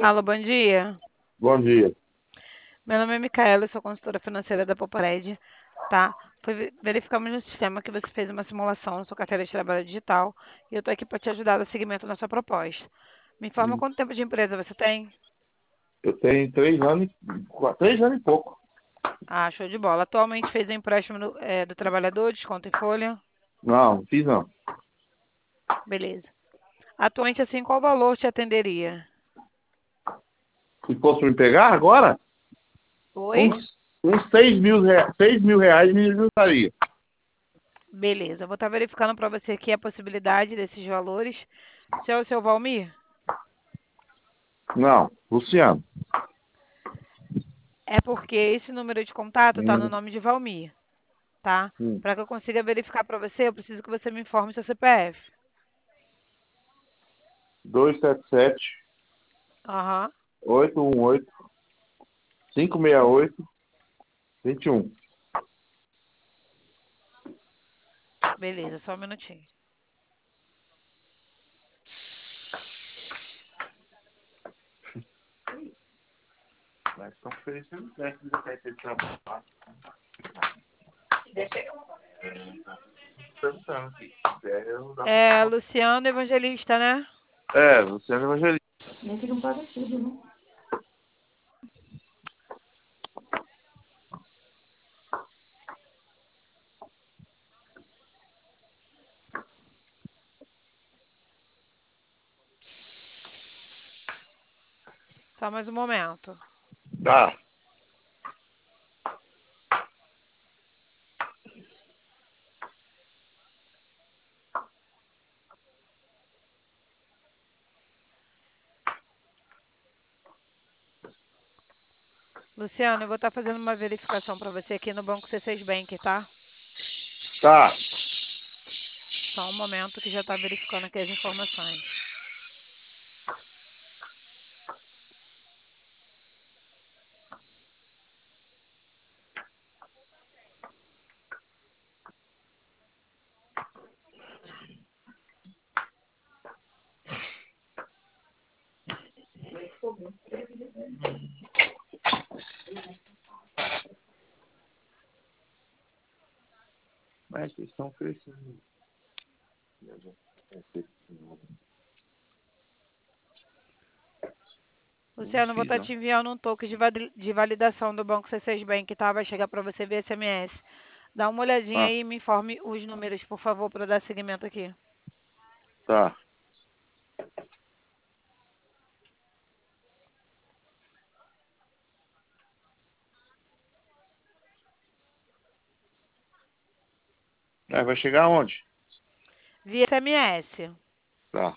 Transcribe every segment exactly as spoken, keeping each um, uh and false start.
Alô, bom dia. Bom dia. Meu nome é Micaela, eu sou consultora financeira da Popared, tá? Foi ve- verificamos no sistema que você fez uma simulação na sua carteira de trabalho digital e eu estou aqui para te ajudar no segmento da sua proposta. Me informa quanto tempo de empresa você tem? Eu tenho três anos, e- qua- três anos e pouco. Ah, show de bola. Atualmente fez o empréstimo do, eh, do trabalhador, desconto em folha? Não, não fiz não. Beleza. Atualmente, assim, qual valor te atenderia? Se fosse me pegar agora, Oi? uns, uns seis mil, rea- seis mil reais me ajudaria. Beleza. Eu vou estar verificando para você aqui a possibilidade desses valores. Se é o seu Valmir? Não, Luciano. É porque esse número de contato está no Hum, nome de Valmir, tá? hum. Para que eu consiga verificar para você, eu preciso que você me informe seu C P F. dois sete sete, Aham, oito um oito, cinco seis oito, dois um. beleza, só um minutinho. Mas estão oferecendo crédito da carteira de trabalho. Perguntando aqui. É, eu dá pra- É Luciano Evangelista, né? É, Luciano Evangelista. Nem que não paga tudo, né? Só mais um momento. Tá. Luciano, eu vou estar fazendo uma verificação para você aqui no Banco C seis Bank, tá? Tá. Só um momento que já está verificando aqui as informações. Mas eles estão oferecendo. Não Luciano, eu vou fiz estar não. te enviando um token de vali- de validação do Banco C seis Bank, tá? Vai chegar para você via S M S. Dá uma olhadinha Ah, aí e me informe os números, por favor, para eu dar seguimento aqui. tá. É, vai chegar aonde? Via S M S. Tá.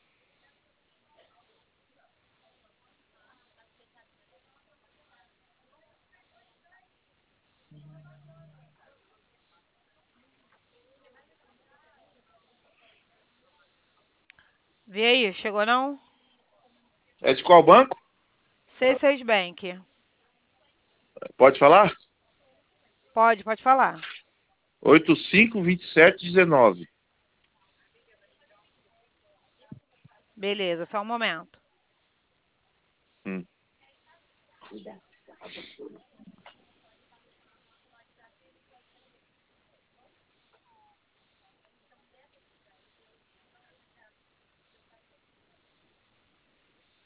Vê aí, chegou não? É de qual banco? C seis Bank. Pode falar? Pode, pode falar. oito cinco dois sete um nove. Beleza, só um momento. Hum.